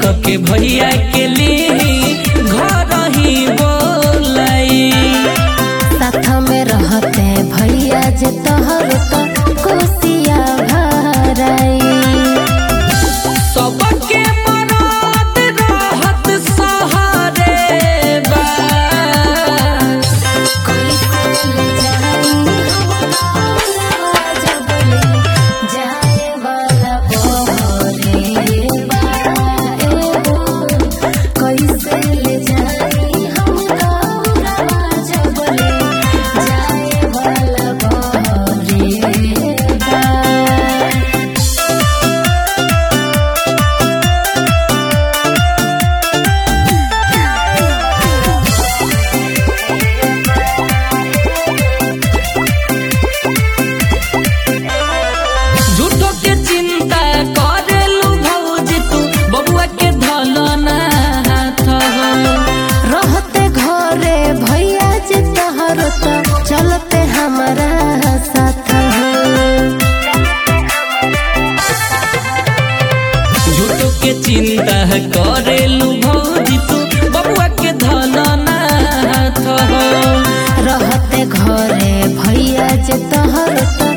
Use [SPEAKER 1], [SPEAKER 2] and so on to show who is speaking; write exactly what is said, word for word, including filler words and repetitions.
[SPEAKER 1] के भैया के लिए घर ही बोलाई।
[SPEAKER 2] साथ में रहते भैया जे तोहर तो कोसिया भराई।
[SPEAKER 1] सबके मराद रहत सहारे बा।
[SPEAKER 2] जाए वाला बहरे कैसे ले जाई हम गौरवा जबले जाए वाला बहरे बा।
[SPEAKER 1] झूठो के चिंता करेलू भौजी तू बबुआ के धलना हाथ हो।
[SPEAKER 2] रहते घरे भैया जे तोहर तो चलते हमारा साथ हो।
[SPEAKER 1] झूठो के चिंता करेलू भौजी तू बबुआ के धलना हाथ हो।
[SPEAKER 2] रहते घरे भैया जे तोहर तो